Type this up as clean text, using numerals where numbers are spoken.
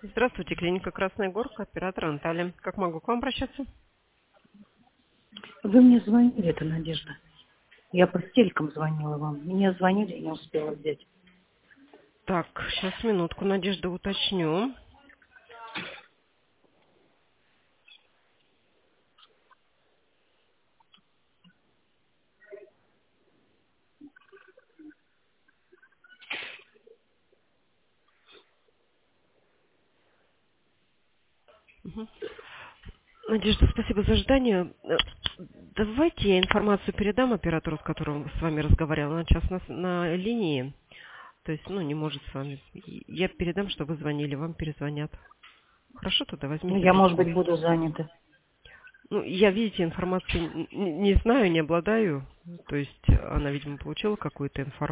Здравствуйте, клиника Красная Горка, оператор Анталия. Как могу к вам обращаться? Вы мне звонили, это Надежда. Я по стелькам звонила вам. Мне звонили, не успела взять. Так, сейчас минутку, Надежда, уточню. Мгм. Надежда, спасибо за ожидание. Давайте я информацию передам оператору, с которым с вами разговаривала. Она сейчас на линии, то есть, не может с вами. Я передам, что вы звонили, вам перезвонят. Хорошо, тогда Ну, возьмите я, может трубку. быть, буду занята. Я, видите, информации не знаю, не обладаю. То есть она, видимо, получила какую-то информацию.